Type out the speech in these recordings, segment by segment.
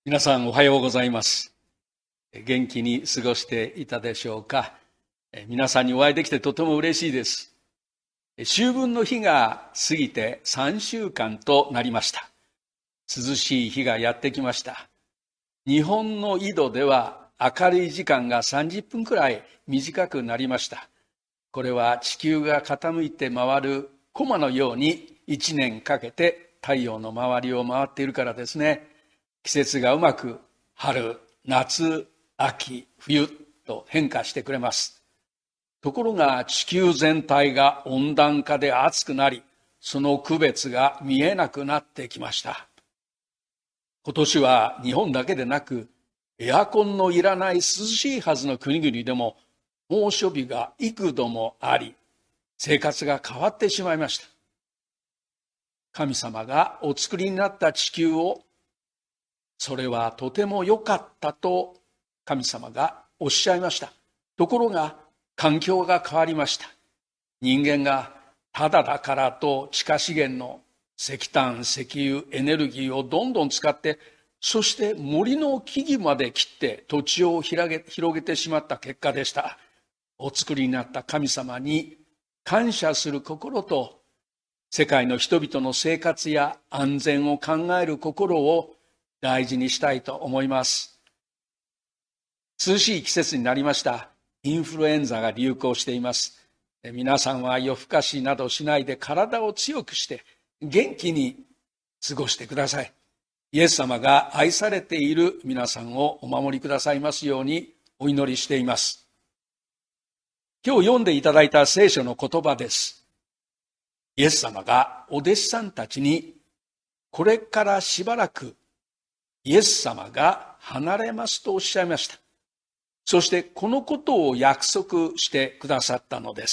皆さんおはようございます。元気に過ごしていたでしょうか。皆さんにお会いできてとても嬉しいです。秋分の日が過ぎて3週間となりました。涼しい日がやってきました。日本の緯度では明るい時間が30分くらい短くなりました。これは地球が傾いて回るコマのように1年かけて太陽の周りを回っているからですね。季節がうまく春、夏、秋、冬と変化してくれます。ところが地球全体が温暖化で暑くなり、その区別が見えなくなってきました。今年は日本だけでなく、エアコンのいらない涼しいはずの国々でも猛暑日が幾度もあり、生活が変わってしまいました。神様がお作りになった地球をそれはとても良かったと神様がおっしゃいました。ところが環境が変わりました。人間がただだからと地下資源の石炭、石油、エネルギーをどんどん使って、そして森の木々まで切って土地を広げてしまった結果でした。お作りになった神様に感謝する心と、世界の人々の生活や安全を考える心を大事にしたいと思います。涼しい季節になりました。インフルエンザが流行しています。皆さんは夜更かしなどしないで体を強くして元気に過ごしてください。イエス様が愛されている皆さんをお守りくださいますようにお祈りしています。今日読んでいただいた聖書の言葉です。イエス様がお弟子さんたちにこれからしばらくイエス様が離れますとおっしゃいました。そしてこのことを約束してくださったのです。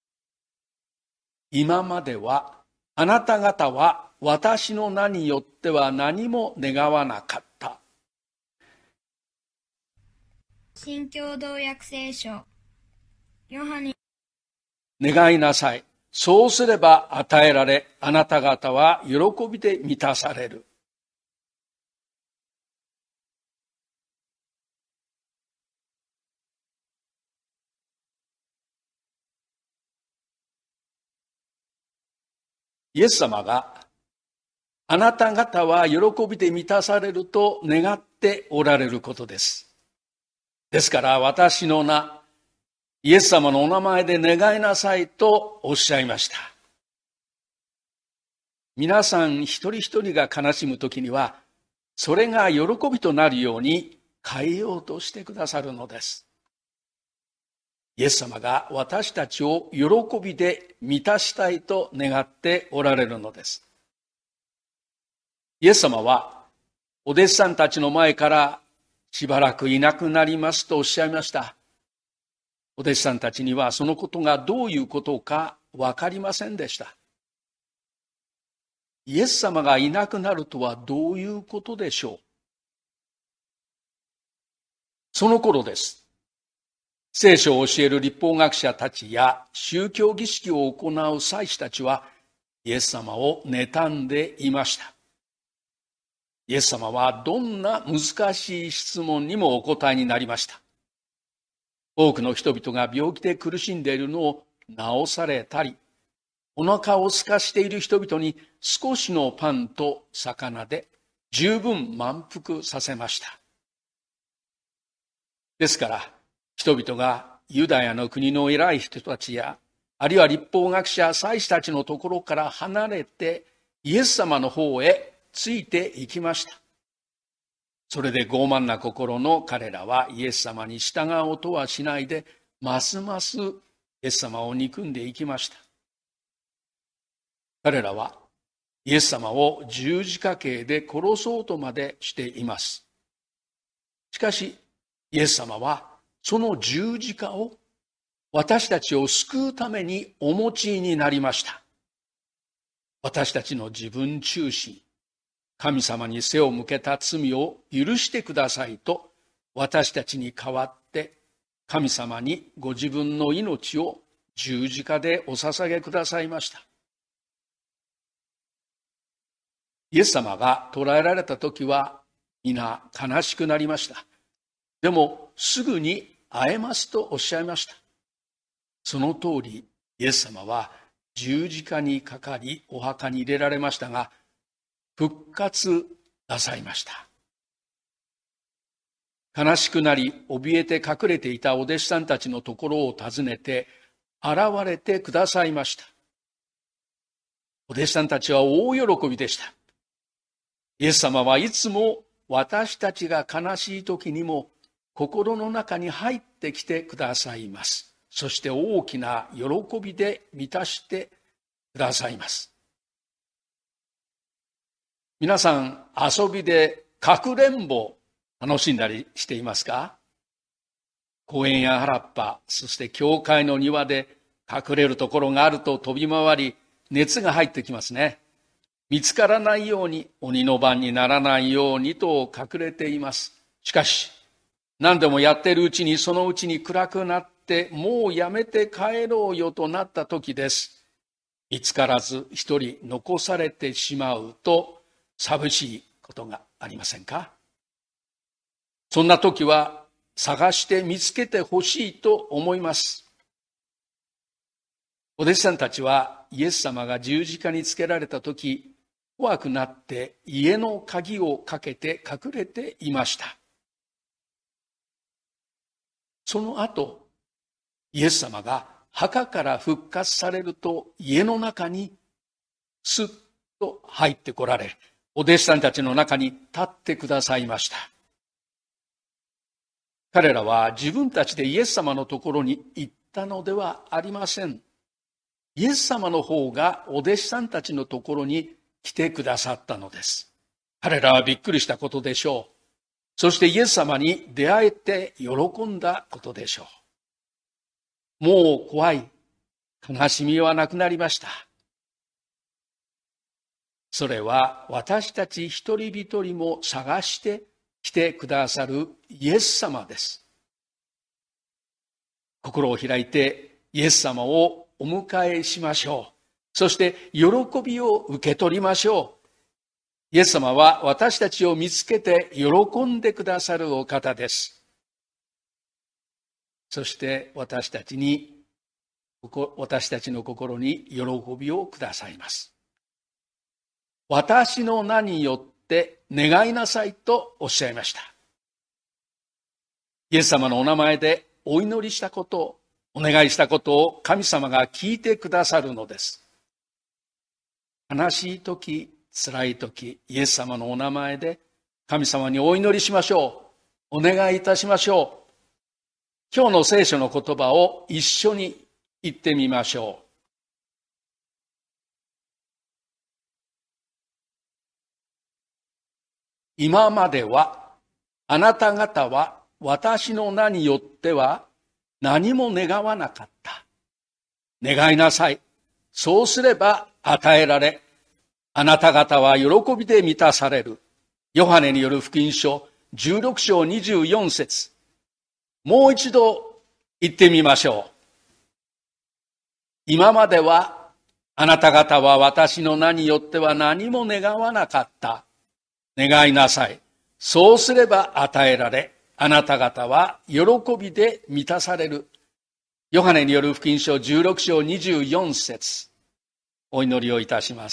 今まではあなた方は私の名によっては何も願わなかった。 新共同訳聖書。ヨハネ。 願いなさい。そうすれば与えられ、あなた方は喜びで満たされる。イエス様があなた方は喜びで満たされると願っておられることです。ですから私の名、イエス様のお名前で願いなさいとおっしゃいました。皆さん一人一人が悲しむときには、それが喜びとなるように変えようとしてくださるのです。イエス様が私たちを喜びで満たしたいと願っておられるのです。イエス様はお弟子さんたちの前からしばらくいなくなりますとおっしゃいました。お弟子さんたちにはそのことがどういうことか分かりませんでした。イエス様がいなくなるとはどういうことでしょう。その頃です。聖書を教える律法学者たちや宗教儀式を行う祭司たちはイエス様を妬んでいました。イエス様はどんな難しい質問にもお答えになりました。多くの人々が病気で苦しんでいるのを治されたり、お腹を空かしている人々に少しのパンと魚で十分満腹させました。ですから、人々がユダヤの国の偉い人たちや、あるいは律法学者、祭司たちのところから離れて、イエス様の方へついていきました。それで傲慢な心の彼らはイエス様に従おうとはしないで、ますますイエス様を憎んでいきました。彼らはイエス様を十字架刑で殺そうとまでしています。しかし、イエス様はその十字架を私たちを救うためにお持ちになりました。私たちの自分中心、神様に背を向けた罪を許してくださいと私たちに代わって神様にご自分の命を十字架でお捧げくださいました。イエス様が捕らえられた時は皆悲しくなりました。でもすぐに会えますとおっしゃいました。その通りイエス様は十字架にかかりお墓に入れられましたが、復活なさいました。悲しくなり怯えて隠れていたお弟子さんたちのところを訪ねて現れてくださいました。お弟子さんたちは大喜びでした。イエス様はいつも私たちが悲しい時にも心の中に入ってきてくださいます。そして大きな喜びで満たしてくださいます。皆さん、遊びでかくれんぼ楽しんだりしていますか？公園や原っぱ、そして教会の庭で隠れるところがあると飛び回り、熱が入ってきますね。見つからないように、鬼の番にならないようにと隠れています。しかし、何でもやっているうちにそのうちに暗くなって、もうやめて帰ろうよとなった時です。見つからず一人残されてしまうと寂しいことがありませんか？そんな時は探して見つけてほしいと思います。お弟子さんたちはイエス様が十字架につけられた時、怖くなって家の鍵をかけて隠れていました。その後、イエス様が墓から復活されると家の中にスッと入ってこられ、お弟子さんたちの中に立ってくださいました。彼らは自分たちでイエス様のところに行ったのではありません。イエス様の方がお弟子さんたちのところに来てくださったのです。彼らはびっくりしたことでしょう。そしてイエス様に出会えて喜んだことでしょう。もう怖い、悲しみはなくなりました。それは私たち一人一人も探して来てくださるイエス様です。心を開いてイエス様をお迎えしましょう。そして喜びを受け取りましょう。イエス様は私たちを見つけて喜んでくださるお方です。そして私たちの心に喜びをくださいます。私の名によって願いなさいとおっしゃいました。イエス様のお名前でお祈りしたことを、お願いしたことを神様が聞いてくださるのです。悲しい時、辛い時、イエス様のお名前で神様にお祈りしましょう。お願いいたしましょう。今日の聖書の言葉を一緒に言ってみましょう。今まではあなた方は私の名によっては何も願わなかった。願いなさい。そうすれば与えられ、あなた方は喜びで満たされる。ヨハネによる福音書16章24節。もう一度言ってみましょう。今まではあなた方は私の名によっては何も願わなかった。願いなさい。そうすれば与えられ、あなた方は喜びで満たされる。ヨハネによる福音書16章24節。お祈りをいたします。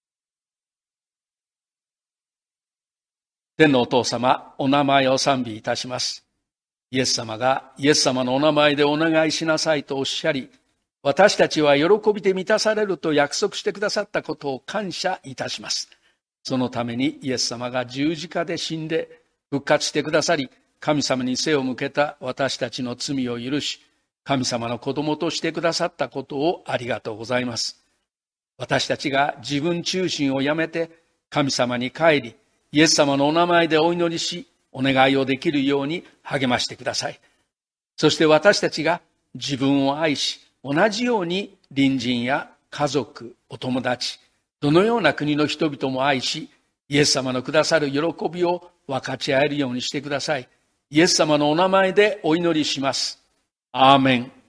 天のお父様、お名前を賛美いたします。イエス様がイエス様のお名前でお願いしなさいとおっしゃり、私たちは喜びで満たされると約束してくださったことを感謝いたします。そのためにイエス様が十字架で死んで復活してくださり、神様に背を向けた私たちの罪を許し、神様の子供としてくださったことをありがとうございます。私たちが自分中心をやめて神様に帰り、イエス様のお名前でお祈りし、お願いをできるように励ましてください。そして私たちが自分を愛し、同じように隣人や家族、お友達、どのような国の人々も愛し、イエス様のくださる喜びを分かち合えるようにしてください。イエス様のお名前でお祈りします。アーメン。